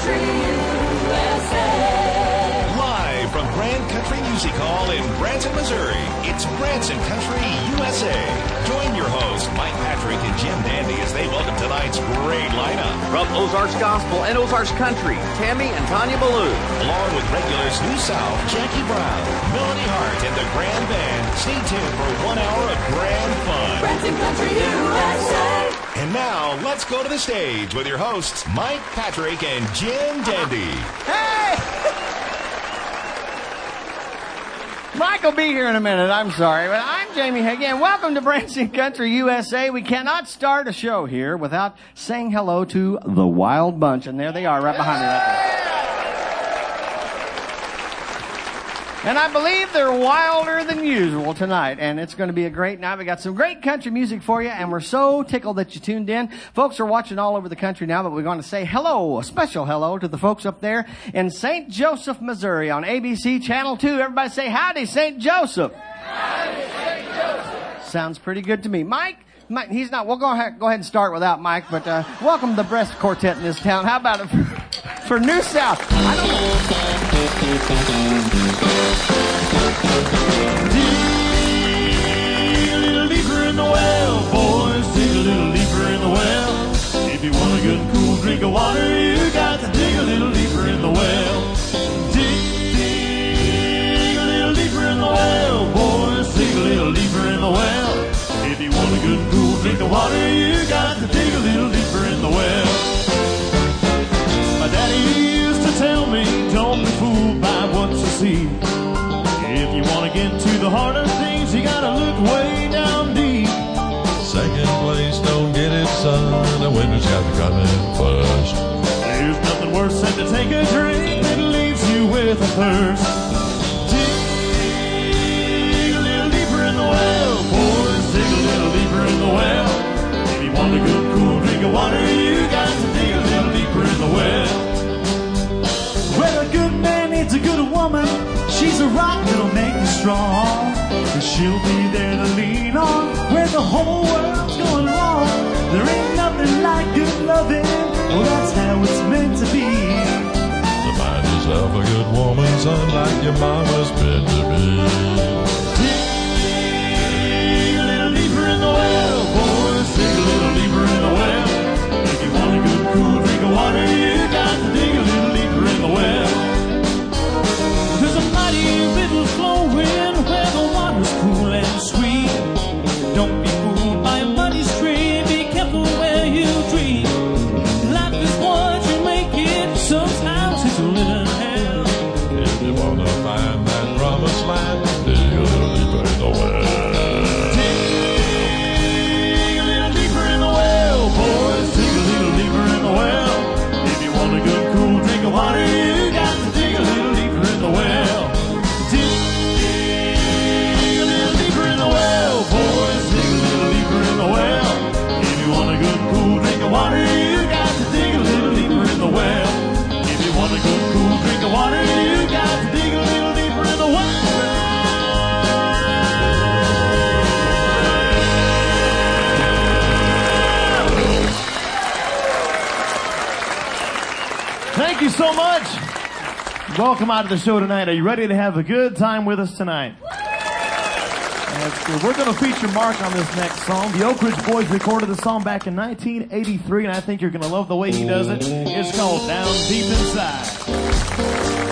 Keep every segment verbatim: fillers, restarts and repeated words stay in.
Country U S A. Live from Grand Country Music Hall in Branson, Missouri, it's Branson Country U S A. Join your hosts, Mike Patrick and Jim Dandy, as they welcome tonight's great lineup. From Ozarks Gospel and Ozarks Country, Tammy and Tanya Ballou. Along with regulars New South, Jackie Brown, Melanie Hart, and the Grand Band. Stay tuned for one hour of grand fun. Branson Country U S A. And now, let's go to the stage with your hosts, Mike Patrick and Jim Dandy. Hey! Mike will be here in a minute. I'm sorry, but I'm Jamie Hagan. Welcome to Branson Country U S A. We cannot start a show here without saying hello to the Wild Bunch. And there they are right behind me right there. And I believe they're wilder than usual tonight, and it's going to be a great night. We got some great country music for you, and we're so tickled that you tuned in. Folks are watching all over the country now, but we're going to say hello, a special hello to the folks up there in Saint Joseph, Missouri on A B C Channel two. Everybody say howdy, Saint Joseph. Howdy, Saint Joseph. Sounds pretty good to me. Mike? Mike, he's not. We'll go ahead, go ahead and start without Mike, but uh, welcome the best quartet in this town. How about it for, for New South? I don't know. Dig a little deeper in the well, boys, dig a little deeper in the well. If you want a good cool drink of water, you got to dig a little deeper in the well. Dig, dig a little deeper in the well, boys, dig a little deeper in the well. If you want a good cool drink of water, you got to dig a little deeper in the well. My daddy used to tell me, don't be fooled by what you see. If you want to get to the heart of things, you gotta look way down deep. Second place, don't get it, son. The winner's got to come in first. There's nothing worse than to take a drink that leaves you with a thirst. Dig a little deeper in the well, boys, dig a little deeper in the well. If you want a good cool drink of water, you got to dig a little deeper in the well. Well, a good man needs a good woman. She's a rock that'll make you strong. And she'll be there to lean on when the whole world's going wrong. There ain't nothing like good loving. Well, that's how it's meant to be. So find yourself a good woman, son, like your mama's meant to be. Dig a little deeper in the well, boys. Dig a little deeper in the well. If you want a good cool drink of water, you got to dig a little deeper in the well. There's a mighty river flowing where the water's cool and sweet. Don't be fooled by a muddy stream. Be careful where you dream. Life is what you make it. Sometimes it's a little hell. If you want to find that promised land, dig a little deeper in the well. Dig a little deeper in the well, boys. Dig a little deeper in the well. If you want a good cool drink of water, you got to dig a little deeper in the well. Dig a little deeper in the well, boys. Dig a little deeper in the well. If you want a good cool drink of water, you got to dig a little deeper in the well. If you want a good cool drink of water, you got to dig a little deeper in the well. Thank you so much. Welcome out to the show tonight. Are you ready to have a good time with us tonight? That's good. We're going to feature Mark on this next song. The Oak Ridge Boys recorded the song back in nineteen eighty-three, and I think you're going to love the way he does it. It's called Down Deep Inside.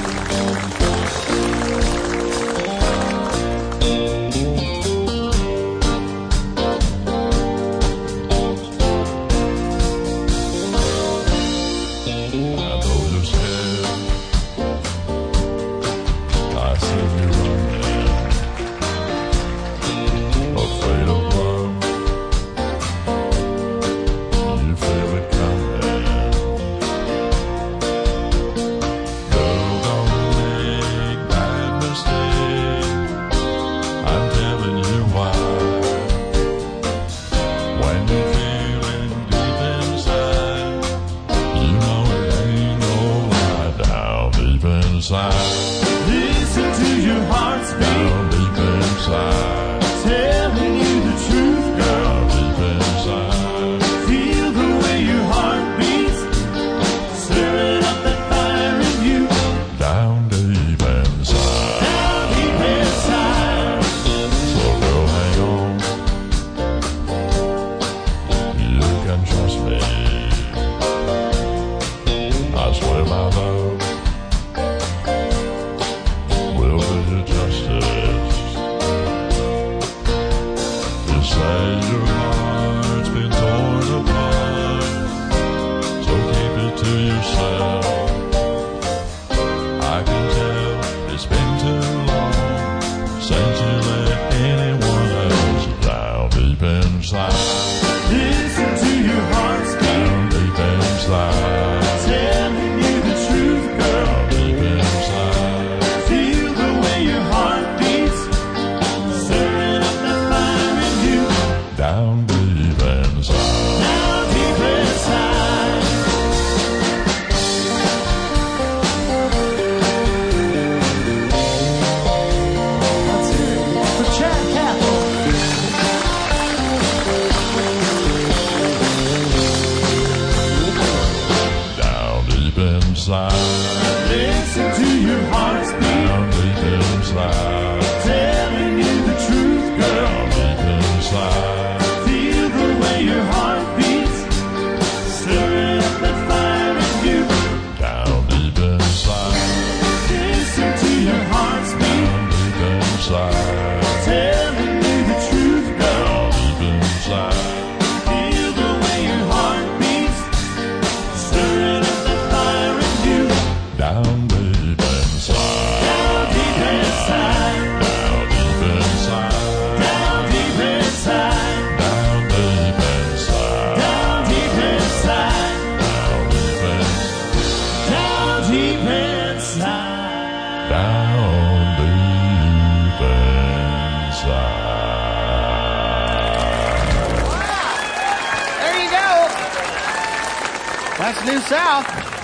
Listen to your heart's beat. Down deep inside. Telling you the truth, girl. Down deep inside. Feel the way your heart beats. Stirring up inside. Listen to your heart's beat. Down deep inside. Telling you the truth, girl. Down deep inside. Feel the way your heart beats. Stirring up that fire in you. Down deep inside. Listen to your heart's beat. Down deep inside. Telling you the truth, girl. Down deep inside. Feel the way your heart beats. Stirring up that fire in you. Down deep inside. Down deep inside. Down deep inside. Down deep inside. Down deep inside. Down deep inside. Down deep inside. Down deep inside. Down deep inside. There you go. That's New South.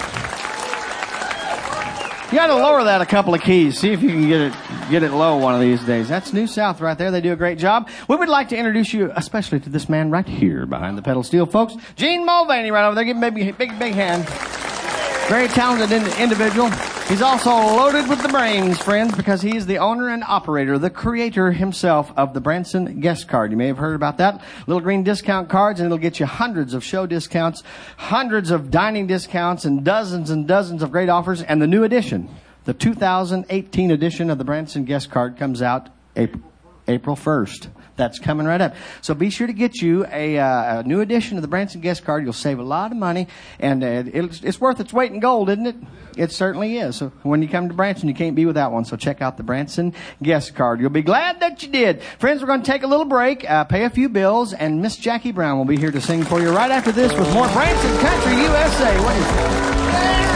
You got to lower that a couple of keys. See if you can get it get it low one of these days. That's New South right there. They do a great job. We would like to introduce you especially to this man right here behind the pedal steel, folks. Gene Mulvaney right over there. Give him a big, big, big hand. Very talented in- individual. He's also loaded with the brains, friends, because he is the owner and operator, the creator himself of the Branson Guest Card. You may have heard about that. Little green discount cards, and it'll get you hundreds of show discounts, hundreds of dining discounts, and dozens and dozens of great offers. And the new edition, the two thousand eighteen edition of the Branson Guest Card comes out April, April first. That's coming right up. So be sure to get you a, uh, a new edition of the Branson Guest Card. You'll save a lot of money, and uh, it's, it's worth its weight in gold, isn't it? It certainly is. So when you come to Branson, you can't be without one. So check out the Branson Guest Card. You'll be glad that you did. Friends, we're going to take a little break, uh, pay a few bills, and Miss Jackie Brown will be here to sing for you right after this with more Branson Country U S A. What do you think?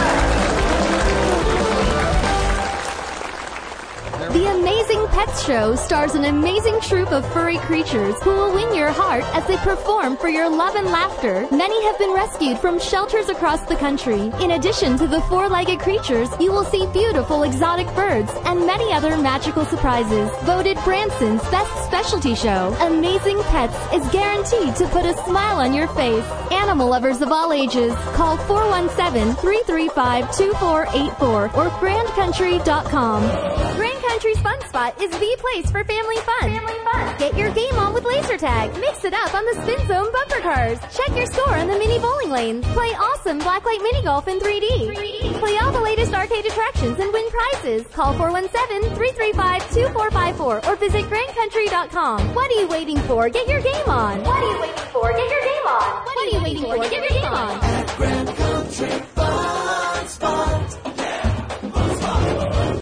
The Amazing Pets Show stars an amazing troupe of furry creatures who will win your heart as they perform for your love and laughter. Many have been rescued from shelters across the country. In addition to the four-legged creatures, you will see beautiful exotic birds and many other magical surprises. Voted Branson's best specialty show, Amazing Pets is guaranteed to put a smile on your face. Animal lovers of all ages, call four one seven, three three five, two four eight four or grand country dot com. Grand Country's Fun Spot is the place for family fun. Family fun. Get your game on with laser tag. Mix it up on the Spin Zone bumper cars. Check your score on the mini bowling lanes. Play awesome blacklight mini golf in three D. three D. Play all the latest arcade attractions and win prizes. Call four one seven, three three five, two four five four or visit grand country dot com. What are you waiting for? Get your game on. What are you waiting for? Get your game on. What are you waiting for? Get your game on. At Grand Country Fun Spot. Yeah, Fun Spot.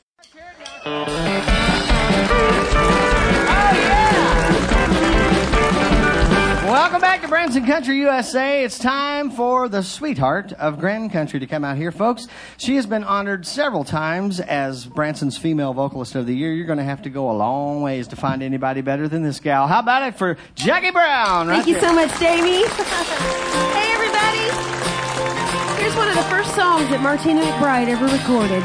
Welcome back to Branson Country U S A. It's time for the sweetheart of Grand Country to come out here, folks. She has been honored several times as Branson's Female Vocalist of the Year. You're going to have to go a long ways to find anybody better than this gal. How about it for Jackie Brown? Right Thank you there. so much, Davey. Hey, everybody. Here's one of the first songs that Martina McBride ever recorded.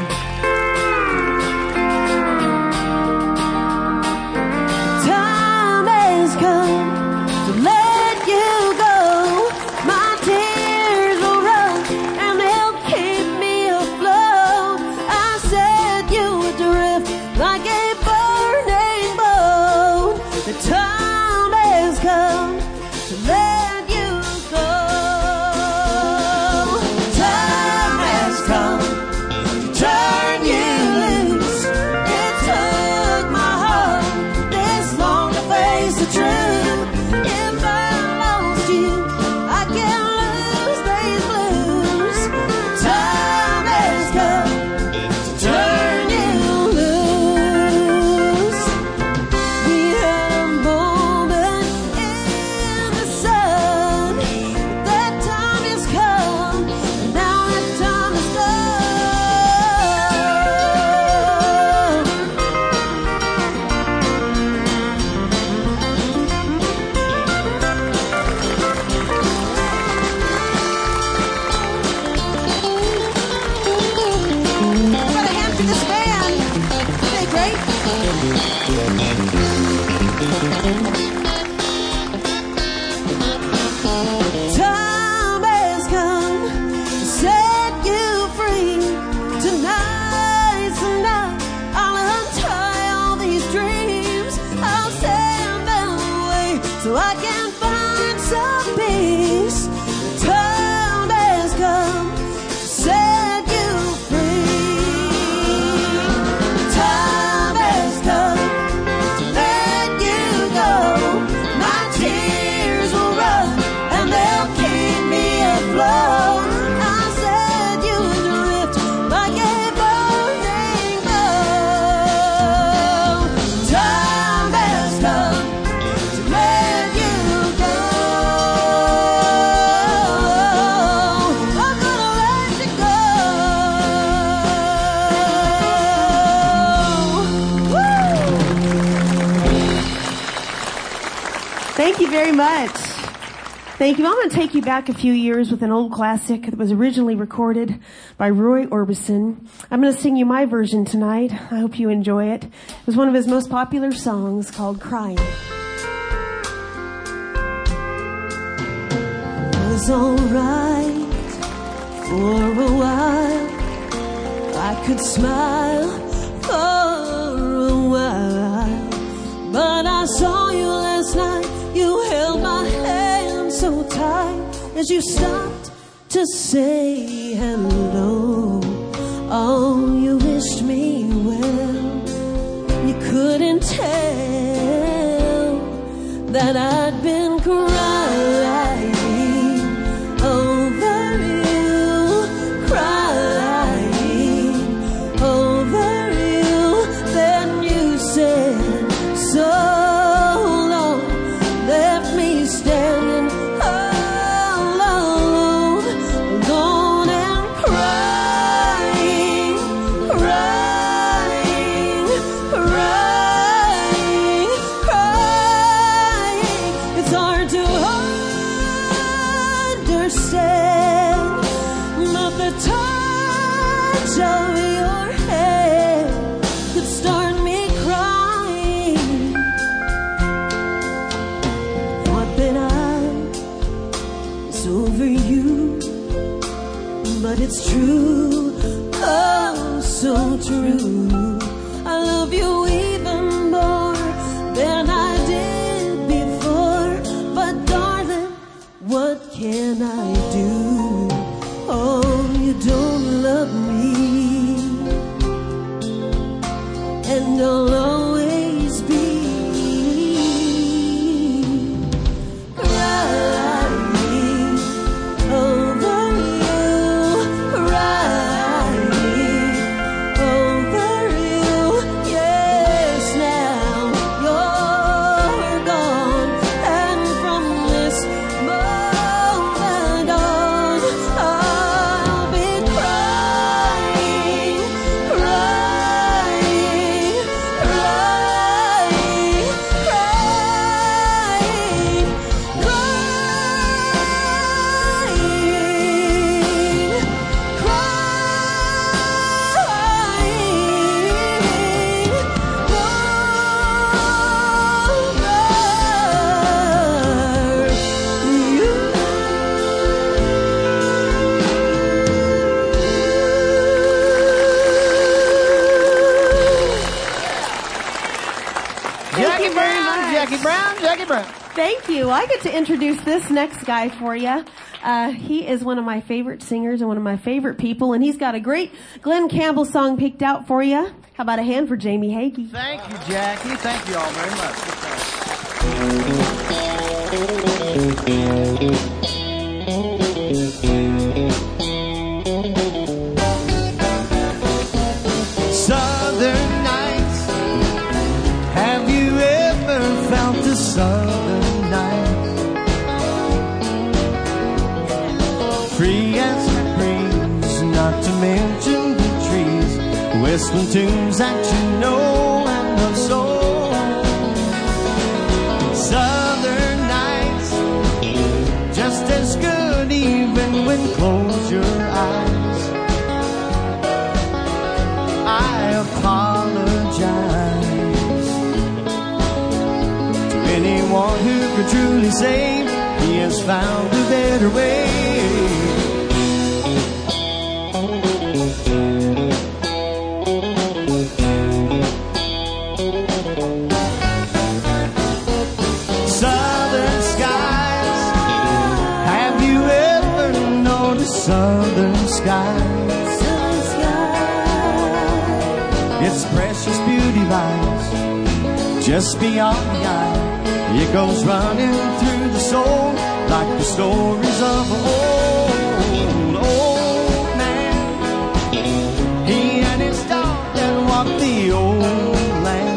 Time has come to let you go. My tears will run and they'll keep me afloat. I said you would drift like a burning boat. The time has come to let you go. Time has come to turn Thank you very much. Thank you. I'm going to take you back a few years with an old classic that was originally recorded by Roy Orbison. I'm going to sing you my version tonight. I hope you enjoy it. It was one of his most popular songs called Crying. It was alright for a while. I could smile for a while. But I saw you last night. You held my hand so tight as you stopped to say hello. Oh, you wished me well. You couldn't tell that I'd been crying over you, crying over you. Then you said so. Standing alone, alone and crying, crying, crying, crying. It's hard to understand, but the touch of your hand could start me crying. Over you, but it's true, oh so true. I love you even more than I did before, but darling, what can I do? Oh, you don't love me, and I'll always be Thank you. I get to introduce this next guy for you. Uh, he is one of my favorite singers and one of my favorite people, and he's got a great Glenn Campbell song picked out for you. How about a hand for Jamie Hagee? Thank you, Jackie. Thank you all very much. Southern nights, have you ever felt the southern nights? Free as the breeze, not to mention the trees, whistling tunes that you know and love so. Southern nights, just as good even when close your eyes. I apologize to anyone who could truly say he has found a better way. Southern skies, have you ever noticed southern skies? Southern skies, its precious beauty lies just beyond the eye. It goes running through the soul like the stories of an old, old man. He and his dog that walked the old land.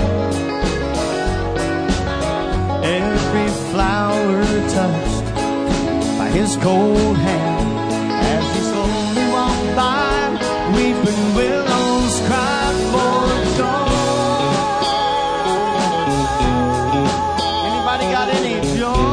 Every flower touched by his cold hand as he slowly walked by, weeping willows cried for dawn. Got any joy?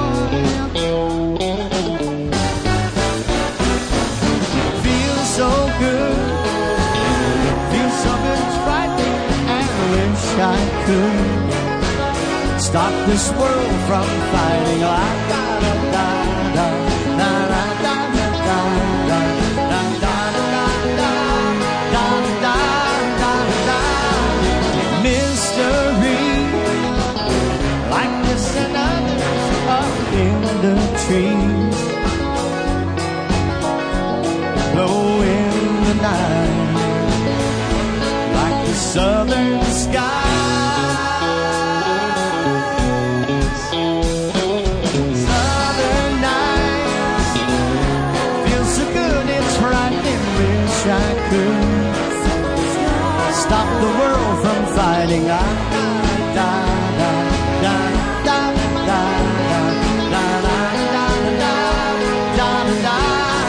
could stop this world from fighting like da da da da da da da da da da da da da da da da. Mystery like this and others up in the trees, blow in the night like the southern skies. Southern nights feel so good, it's frightening. Wish I could stop the world from fighting. I da da da da da da da da da da da da.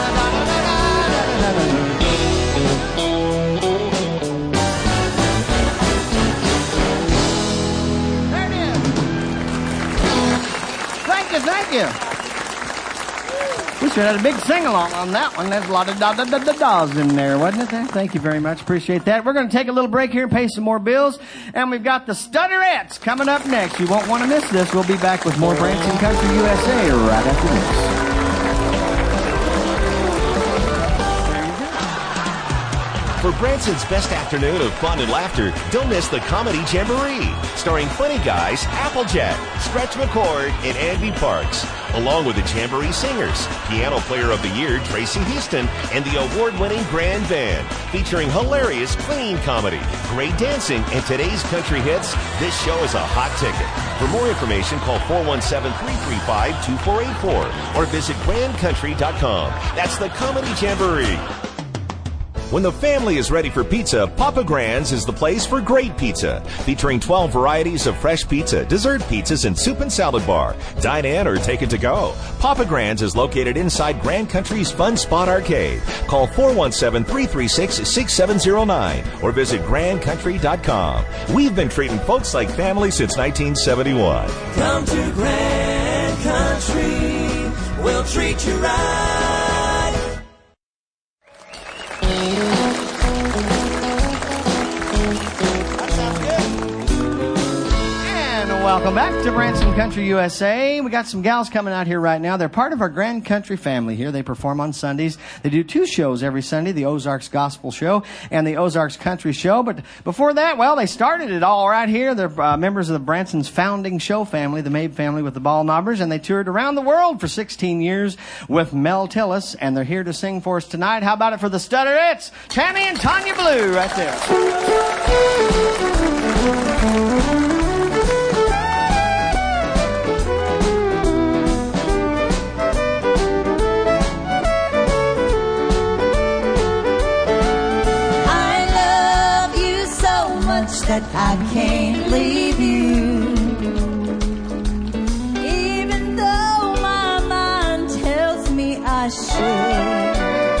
Thank you. We should have had a big sing-along on that one. There's a lot of da-da-da-da-da's in there, wasn't it there? Thank you very much. Appreciate that. We're going to take a little break here and pay some more bills. And we've got the Stutterettes coming up next. You won't want to miss this. We'll be back with more Branson Country U S A right after this. For Branson's best afternoon of fun and laughter, don't miss the Comedy Jamboree, starring funny guys Applejack, Stretch McCord, and Andy Parks, along with the Jamboree Singers, Piano Player of the Year Tracy Houston, and the award-winning Grand Band, featuring hilarious clean comedy, great dancing, and today's country hits. This show is a hot ticket. For more information, call four one seven, three three five, two four eight four or visit grand country dot com. That's the Comedy Jamboree. When the family is ready for pizza, Papa Grand's is the place for great pizza. Featuring twelve varieties of fresh pizza, dessert pizzas, and soup and salad bar. Dine in or take it to go. Papa Grand's is located inside Grand Country's Fun Spot Arcade. Call four one seven, three three six, six seven zero nine or visit grand country dot com. We've been treating folks like family since nineteen seventy-one. Come to Grand Country, we'll treat you right. Welcome back to Branson Country U S A. We got some gals coming out here right now. They're part of our Grand Country family here. They perform on Sundays. They do two shows every Sunday, the Ozarks Gospel Show and the Ozarks Country Show. But before that, well, they started it all right here. They're uh, members of the Branson's founding show family, the Mabe family with the Ball Knobbers, and they toured around the world for sixteen years with Mel Tillis, and they're here to sing for us tonight. How about it for the Stutterettes? Tammy and Tanya Blue right there. That I can't leave you, even though my mind tells me I should.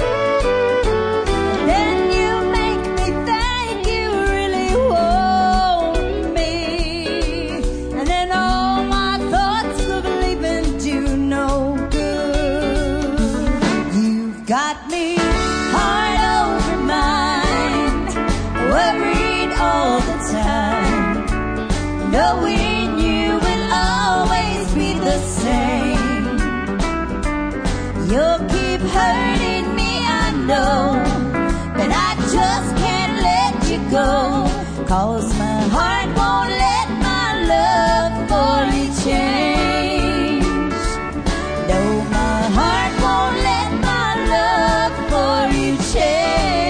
Then you make me think you really want me, and then all my thoughts of leaving do no good. You've got me heart over mind, worried all the time, knowing you will always be the same. You'll keep hurting me, I know, but I just can't let you go, 'cause my heart won't let my love for you change. No, my heart won't let my love for you change.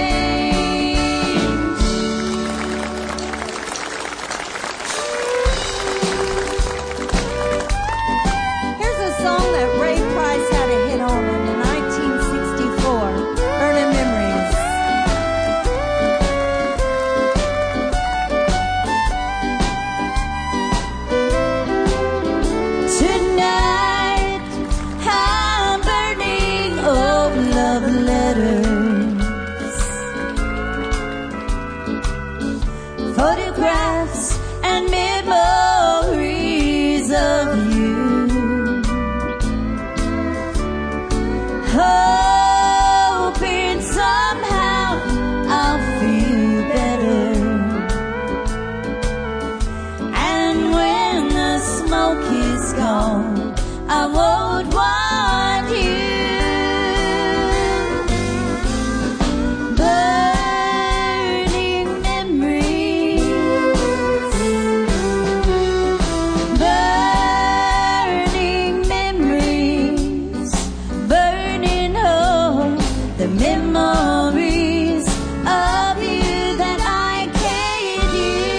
Photographs and memories of you, hoping somehow I'll feel better. the memories of you that I can't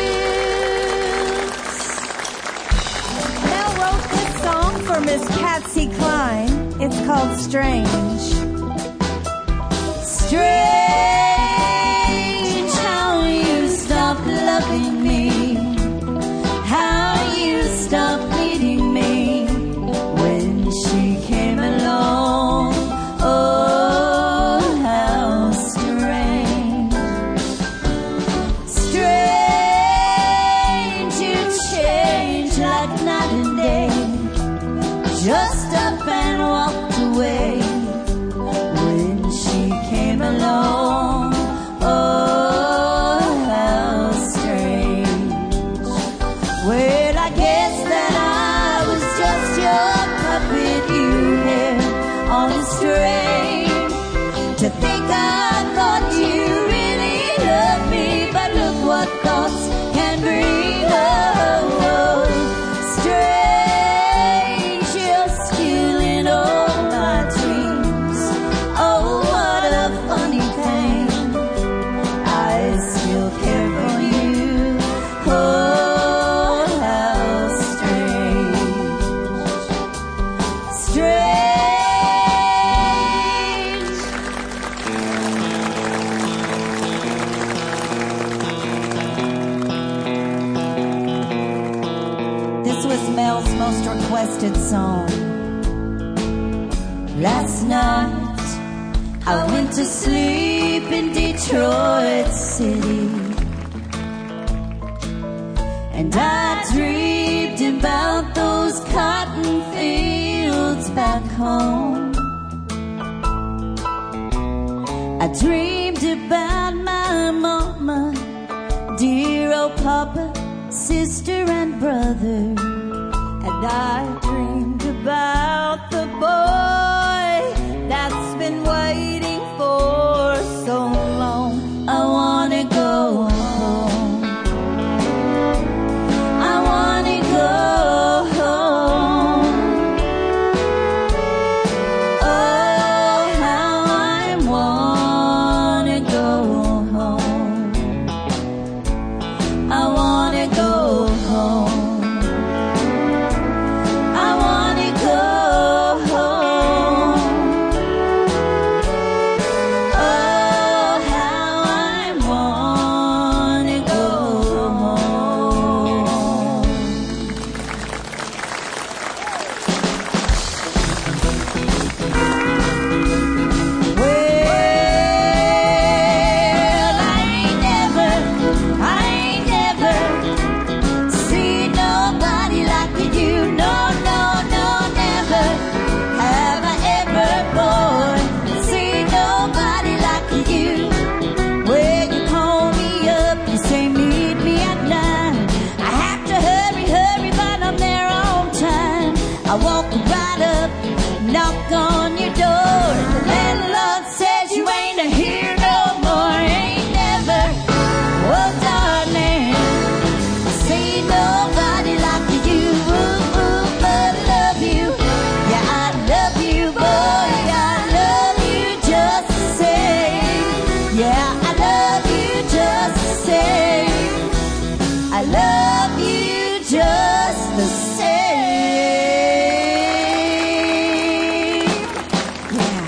use. Mel wrote this song for Miss Patsy Cline. It's called Strange. Strange how you stopped loving me, how you stopped needing me when she came along. Oh, how strange. Strange, you changed like night and day, just up and walked away when she came along. Oh, how strange. Well, I guess that I was just your puppet you had on a string. To think I thought you really loved me, but look what thoughts can bring. Oh, oh, strange, you're still in all my dreams. Oh, what a funny thing, I still care for you. Oh, how strange, strange. This was Mel's most requested song. Last night I went to sleep in Detroit City, and I dreamed about those cotton fields back home. I dreamed about my mama, dear old papa, sister and brother, and I dreamed about the boy that's been waiting for so long. I wanna go home. I wanna go home. Oh, how I wanna go home. I wanna go home. I wanna go home. Oh, how I wanna go home. Well, I ain't never, I ain't never seen nobody like you. No, no, no, never have I ever, boy, seen nobody like you. When you call me up, you say meet me at nine. I have to hurry, hurry, but I'm there on time. I walk right up, knock on your door. The landlord says you ain't here no more. Ain't never, oh darling, see nobody like you. Ooh, ooh, but I love you. Yeah, I love you, boy. I love you just the same. Yeah, I love you just the same. I love you just the same. Yeah.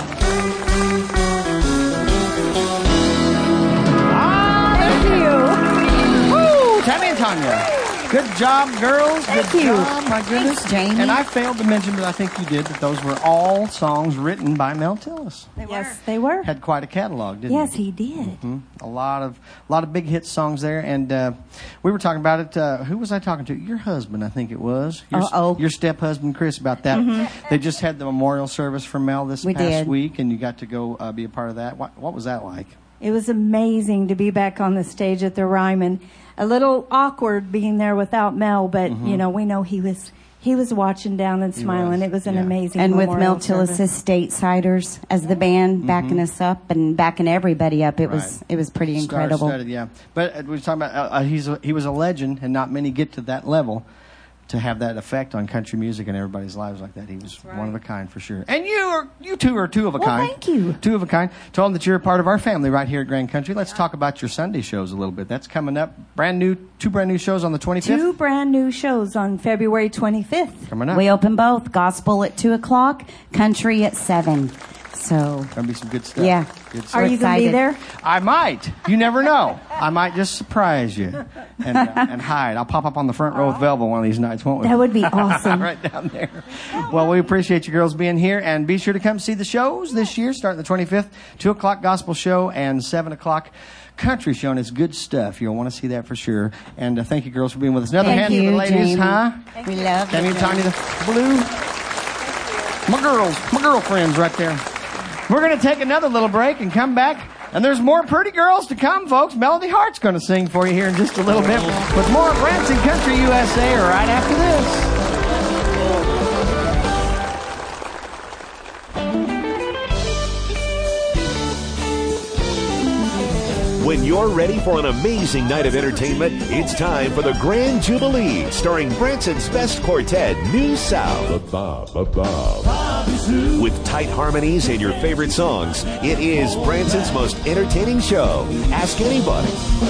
Ah, thank you. Woo, Tammy and Tanya. Good job, girls. Thank Good you. job, my goodness. Thanks, Jamie. And I failed to mention, but I think you did, that those were all songs written by Mel Tillis. Yes, they were. Had quite a catalog, didn't Yes, he? he did. Hmm? A lot of a lot of big hit songs there, and uh, we were talking about it. Uh, who was I talking to? Your husband, I think it was. Your, Uh-oh. Your step husband, Chris, about that. They just had the memorial service for Mel this We past did. week, and you got to go uh, be a part of that. What, what was that like? It was amazing to be back on the stage at the Ryman. A little awkward being there without Mel, but you know, we know he was he was watching down and smiling. was, It was an yeah. amazing And with memorial Mel Tillis' service. Statesiders as the band backing us up and backing everybody up, it was Right. it was pretty incredible. Star-studded, yeah. But uh, we were talking about uh, uh, he's a, he was a legend, and not many get to that level. to have that effect on country music and everybody's lives like that. He was one of a kind for sure. And you are, you two are two of a Well, kind. thank you. Two of a kind. Told them that you're a part of our family right here at Grand Country. Let's talk about your Sunday shows a little bit. That's coming up. Brand new, two brand new shows on the twenty-fifth. Two brand new shows on February twenty-fifth. Coming up. We open both. Gospel at two o'clock, country at seven. So, Gonna be some good stuff. yeah. Good stuff. Are you going to be there? I might. You never know. I might just surprise you and, uh, and hide. I'll pop up on the front row with Velva one of these nights, won't we? That would be awesome. Right down there. Well, we appreciate you girls being here, and be sure to come see the shows this year, starting the twenty-fifth, two o'clock gospel show and seven o'clock country show, and it's good stuff. You'll want to see that for sure. And uh, thank you girls for being with us. Another Thank hand you, for the ladies, Jamie. huh? We love Tammy you. and Tanya, the blue. My girls, my girlfriends right there. We're going to take another little break and come back. And there's more pretty girls to come, folks. Melody Hart's going to sing for you here in just a little bit with more Branson Country U S A right after this. When you're ready for an amazing night of entertainment, it's time for the Grand Jubilee, starring Branson's best quartet, New South. With tight harmonies and your favorite songs, it is Branson's most entertaining show. Ask anybody.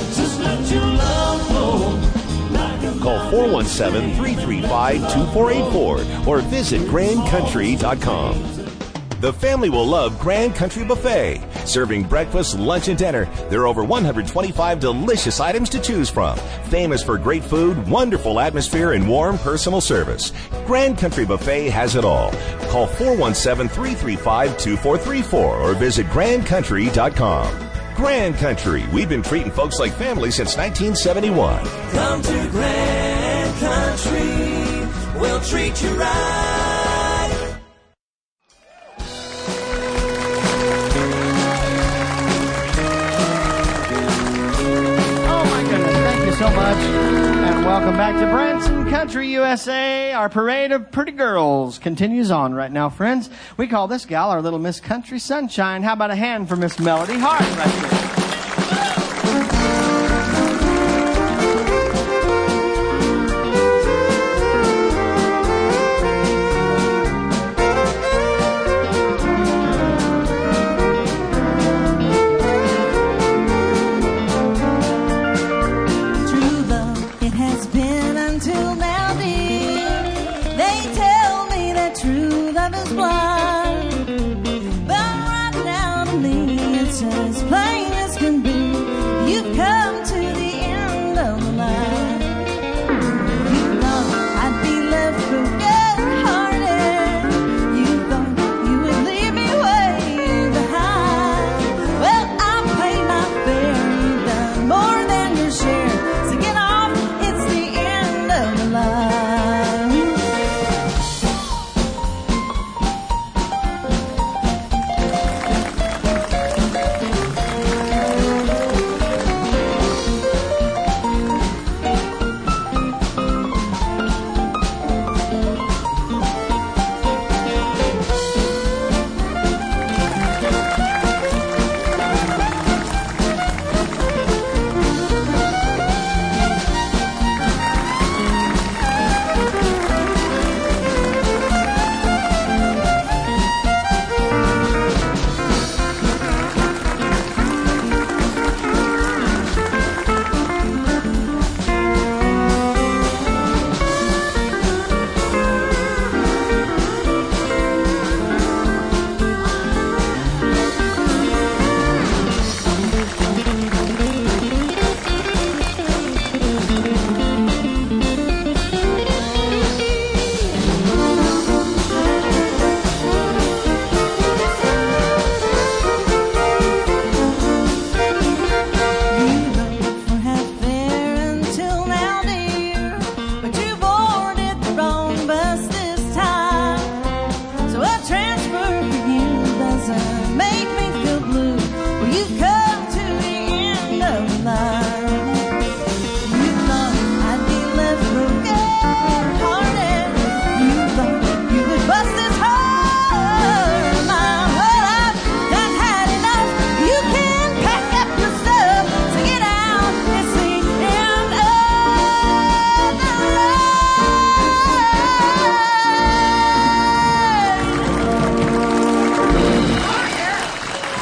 Call four one seven, three three five, two four eight four or visit grand country dot com. The family will love Grand Country Buffet. Serving breakfast, lunch, and dinner, there are over one hundred twenty-five delicious items to choose from. Famous for great food, wonderful atmosphere, and warm personal service. Grand Country Buffet has it all. Call four one seven, three three five, two four three four or visit grand country dot com. Grand Country, we've been treating folks like family since nineteen seventy-one. Come to Grand Country, we'll treat you right. So much, and welcome back to Branson Country U S A. Our parade of pretty girls continues on right now, friends. We call this gal our little Miss Country Sunshine. How about a hand for Miss Melody Hart right here? Blind, but right now to me it's as plain as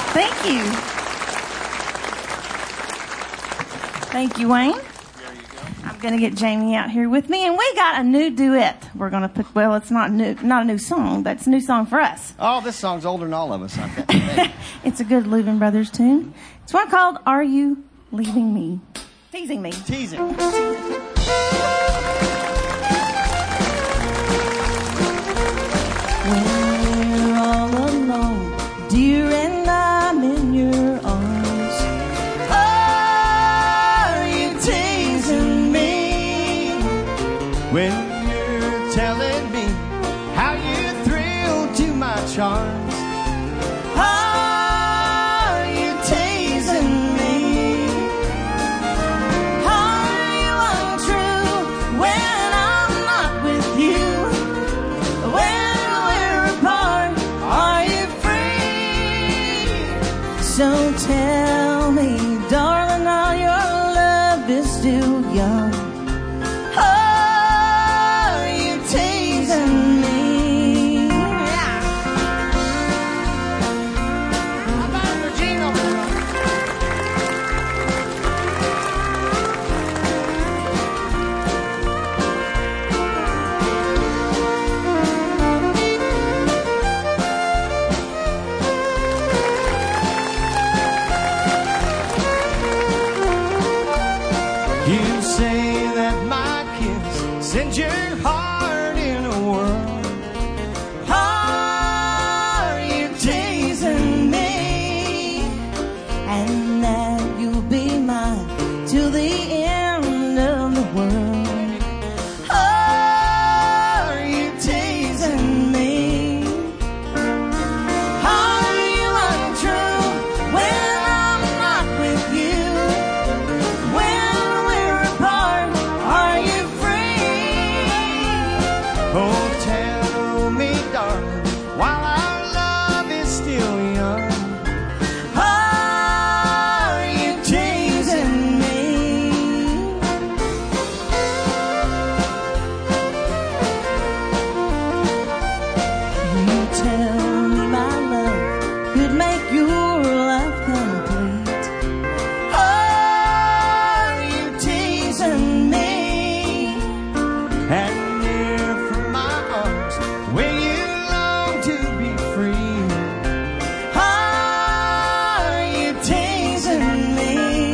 Thank you. Thank you, Wayne. I'm going to get Jamie out here with me, and we got a new duet. We're going to put, well, it's not new, not a new song, but it's a new song for us. Oh, this song's older than all of us. I bet. It's a good Louvin Brothers tune. It's one called Are You Leaving Me? Teasing Me. Teasing. When we're all alone, dear, and I'm in your arms, are you teasing me? When you're telling me how you thrill to my charms, are you teasing me? Are you untrue when I'm not with you? When we're apart, are you free? So tell me, darling, all your love is still young. Are you teasing me? how about Regina over there? You say that my kiss sends your heart in a whirl. Are you teasing me? And that you'll be mine till the end of the world. Are you teasing me? Are you untrue when I'm not with you? When we're apart, are you free? Oh, tell me, darling, while our love is still young, Are you teasing me? You tell me my love could make your life complete. Are you teasing me? and near from my arms, will you long to be free? Are you teasing me?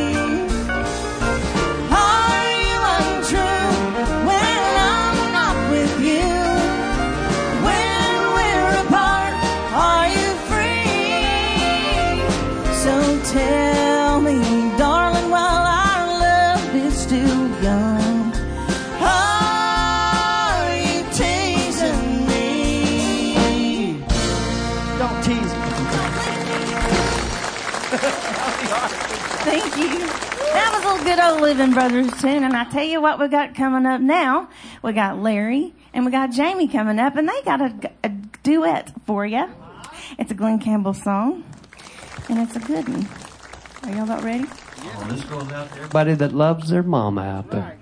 Are you untrue when I'm not with you? When we're apart, are you free? So tell me, darling, while our love is still young, are you teasing me? Don't tease me. Thank you. That was a little good old Living Brothers tune, and I tell you what we got coming up now. We got Larry and we got Jamie coming up, and they got a, a duet for you. It's a Glenn Campbell song, and it's a good one. Are y'all about ready? Well, this goes out to everybody that loves their mama out there.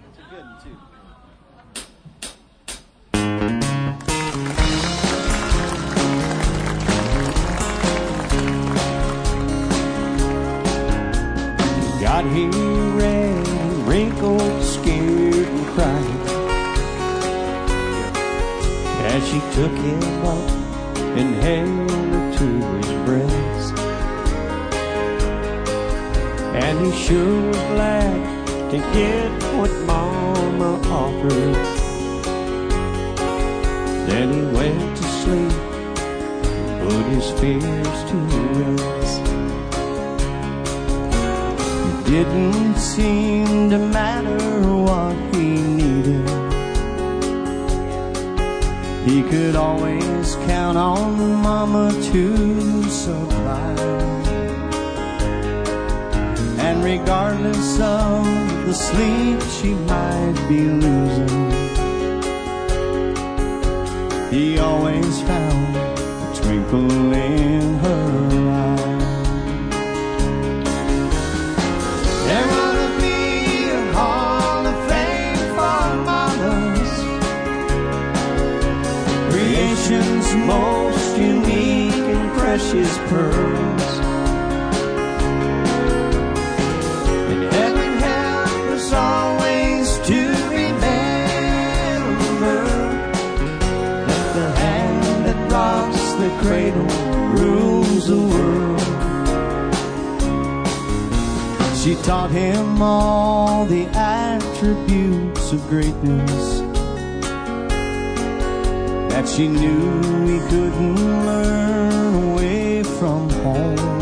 Got here red and wrinkled, scared and crying as she took him up and held her to his breast. And he sure was glad to get what Mama offered. Then he went to sleep, put his fears to rest. It didn't seem to matter what he needed. He could always count on Mama to supply. And regardless of the sleep she might be losing, he always found a twinkle in her eye. There ought to be a hall of fame for mamas, creation's most unique and precious pearls. cradle rules the world. She taught him all the attributes of greatness that she knew he couldn't learn away from home.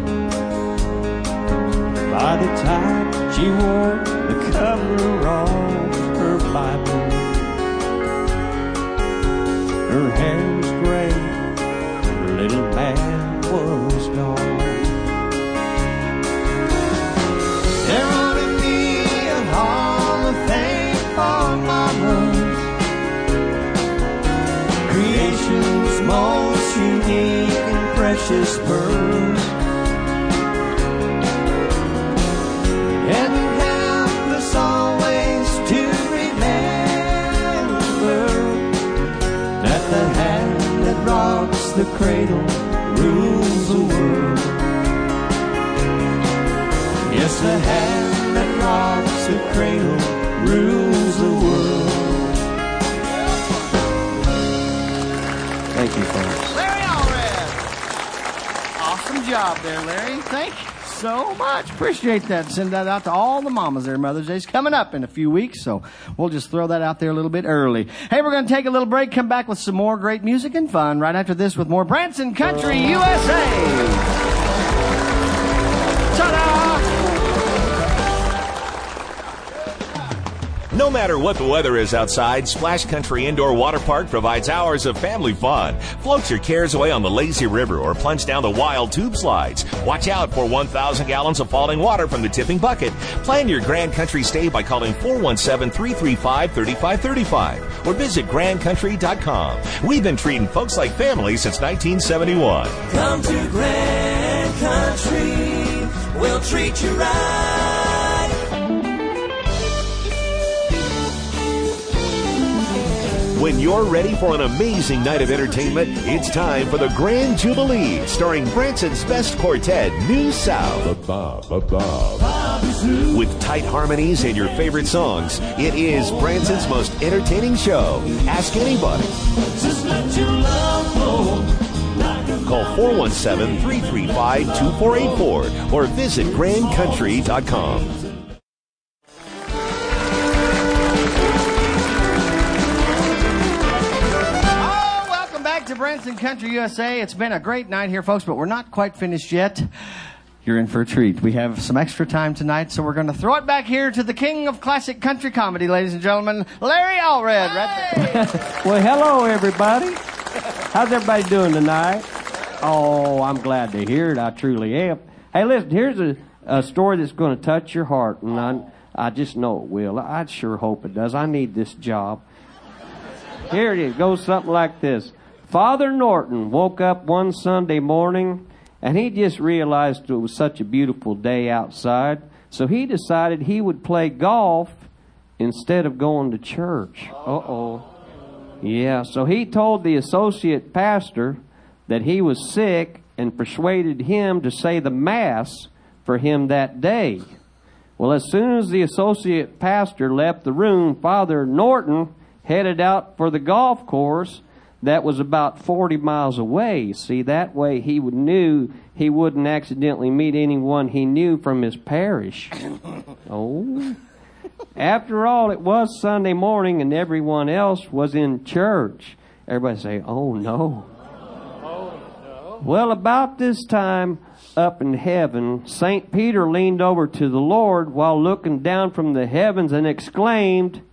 By the time she wore the cover of her Bible, her hair was gray, her little man was gone. There ought to be a hall of fame for mamas, creation's most unique and precious pearl. And help us always to remember that the hand that rocks the cradle rules the world. Yes, the hand that rocks the cradle rules the world. Thank you, folks. Larry Allred. Awesome job there, Larry. Thank you so much. Appreciate that. Send that out to all the mamas there. Mother's Day's coming up in a few weeks, so we'll just throw that out there a little bit early. Hey, we're going to take a little break, come back with some more great music and fun right after this with more Branson Country U S A. Ta-da! No matter what the weather is outside, Splash Country Indoor Water Park provides hours of family fun. Float your cares away on the lazy river or plunge down the wild tube slides. Watch out for one thousand gallons of falling water from the tipping bucket. Plan your Grand Country stay by calling four one seven, three three five, three five three five or visit grand country dot com. We've been treating folks like family since nineteen seventy-one. Come to Grand Country, we'll treat you right. When you're ready for an amazing night of entertainment, it's time for the Grand Jubilee, starring Branson's best quartet, New South. With tight harmonies and your favorite songs, it is Branson's most entertaining show. Ask anybody. Just let your love flow. Call four one seven, three three five, two four eight four or visit grand country dot com. To Branson Country U S A. It's been a great night here, folks, but we're not quite finished yet. You're in for a treat. We have some extra time tonight, so we're going to throw it back here to the king of classic country comedy, ladies and gentlemen, Larry Allred. Right there. Well, hello, everybody. How's everybody doing tonight? Oh, I'm glad to hear it. I truly am. Hey, listen, here's a, a story that's going to touch your heart, and I, I just know it will. I sure hope it does. I need this job. Here it is. It goes something like this. Father Norton woke up one Sunday morning, and he just realized it was such a beautiful day outside, so he decided he would play golf instead of going to church. Uh-oh. Yeah, so he told the associate pastor that he was sick and persuaded him to say the Mass for him that day. Well, as soon as the associate pastor left the room, Father Norton headed out for the golf course that was about forty miles away. See, that way he would knew he wouldn't accidentally meet anyone he knew from his parish. Oh. After all, it was Sunday morning and everyone else was in church. Everybody say, oh no. Oh, no. Well, about this time up in heaven, Saint Peter leaned over to the Lord while looking down from the heavens and exclaimed,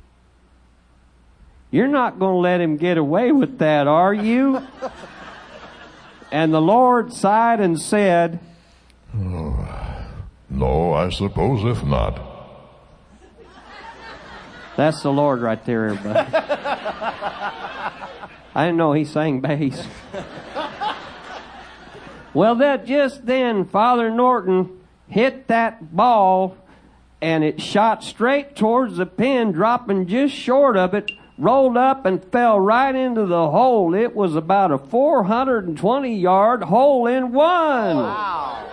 you're not going to let him get away with that, are you? And the Lord sighed and said, oh, no, I suppose if not. That's the Lord right there, everybody. I didn't know he sang bass. Well, that just then, Father Norton hit that ball, and it shot straight towards the pin, dropping just short of it, rolled up and fell right into the hole. It was about a four hundred twenty yard hole in one. Wow.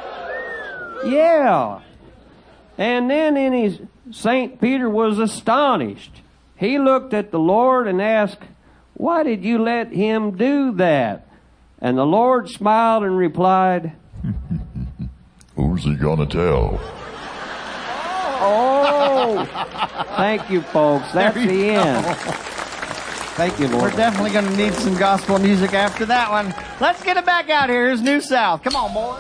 Yeah. And then in his, Saint Peter was astonished. He looked at the Lord and asked, why did you let him do that? And the Lord smiled and replied, Who's he gonna tell? Oh, thank you, folks. That's There you the go. end. Thank you, Lord. We're definitely going to need some gospel music after that one. Let's get it back out here. Here's New South. Come on, boys.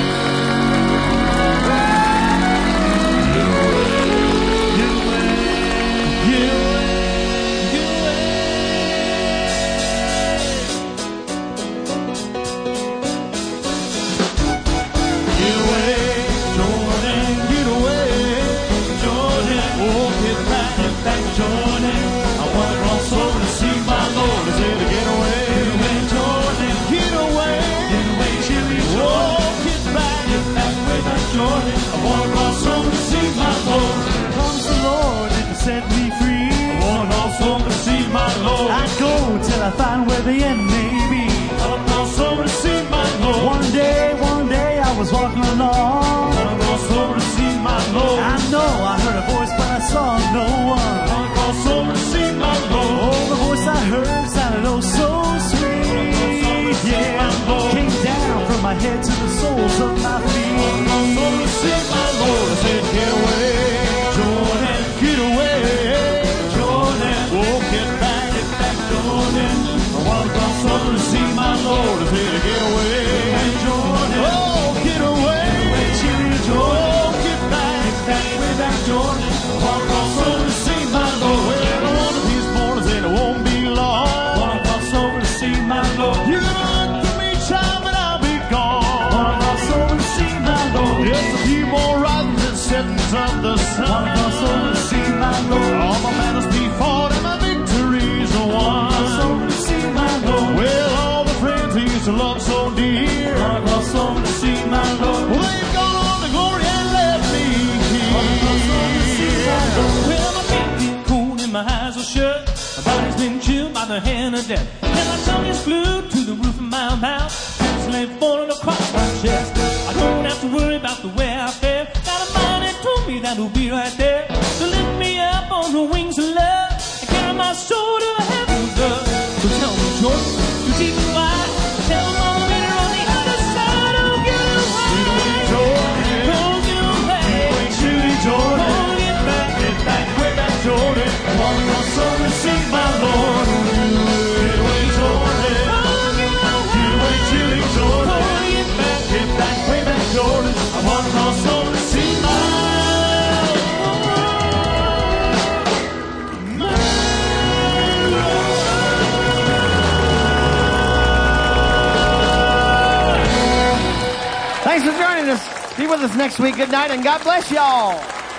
I find where the end may be. I'll cross over to see my Lord. One day, one day I was walking along. I'll cross over to see my Lord. I know I heard a voice, but I saw no one. I'll cross over to see my Lord. Oh, the voice I heard sounded oh so sweet. Yeah, came down from my head to the soles of my feet. I'll cross over to see my Lord. I said, get away, Jordan, get away, Jordan. Oh, get back, get back, Jordan. I want to cross over to see my Lord. I said, get away, Jordan. Oh, get away, Chili Jordan. Oh, get back, get back, way back, Jordan. I want to cross over to see my Lord. Well, one of these mornings and it won't be long. I want to cross over to see my Lord. You look for me, child, but I'll be gone. I want to cross over to see my Lord. Just a few more risings and settings of the sun. I want to cross over to see my Lord. All my battles be fought and my victories are won. Well, all the friends he used to love so dear, I cross over to see my Lord. Well, they've gone on to glory and left me here. Well, my feet get cold and my eyes are shut. My body's been chilled by the hand of death. And my tongue is glued to the roof of my mouth. It's laid falling across my chest. I don't have to worry about the way I fare. Got a mind that told me that will be right there to lift me up on the wings of love and carry my soul to heaven's earth. So tell me, Jordan, you deep and wide. Tell them all the meter on the other side. Oh, get away, Jordan. Oh, get away, Judy Jordan. Oh, get back, get back, way back, Jordan. One more soul to see my Lord. Get away, Jordan. Oh, get away, get away, Judy Jordan. Oh, get back, get back, way back, Jordan. I want more soul to see my Lord. Thanks for joining us. Be with us next week. Good night, and God bless y'all.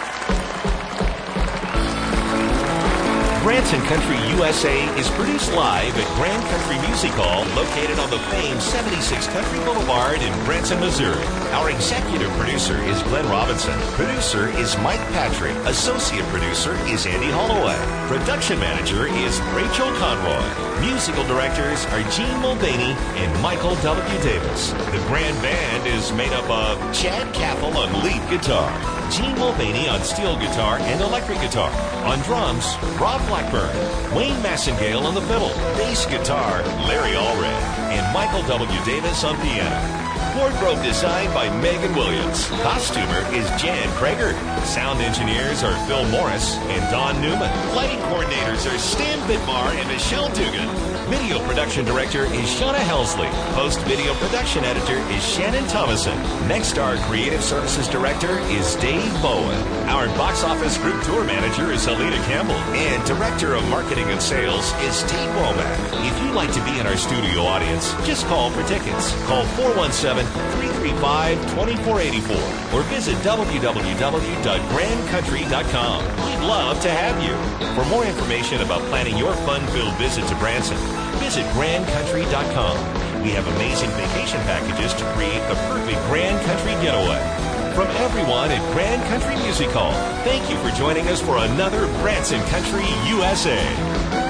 Branson Country U S A is produced live at Grand Country Music Hall, located on the famed seventy-six Country Boulevard in Branson, Missouri. Our executive producer is Glenn Robinson. Producer is Mike Patrick. Associate producer is Andy Holloway. Production manager is Rachel Conroy. Musical directors are Gene Mulvaney and Michael W. Davis. The Grand Band is made up of Chad Caffel on lead guitar, Gene Mulvaney on steel guitar and electric guitar. On drums, Rob Blackburn, Wayne Massengale on the fiddle, bass guitar, Larry Allred, and Michael W. Davis on piano. Wardrobe designed by Megan Williams. Costumer is Jan Krager. Sound engineers are Phil Morris and Don Newman. Lighting coordinators are Stan Vidmar and Michelle Dugan. Video production director is Shauna Helsley. Post-video production editor is Shannon Thomason. Next, our creative services director is Dave Bowen. Our box office group tour manager is Alita Campbell. And director of marketing and sales is Tate Womack. If you'd like to be in our studio audience, just call for tickets. Call four one seven, three three five, two four eight four or visit w w w dot grand country dot com. We'd love to have you. For more information about planning your fun-filled visit to Branson, visit grand country dot com. We have amazing vacation packages to create the perfect Grand Country getaway. From everyone at Grand Country Music Hall, thank you for joining us for another Branson Country U S A.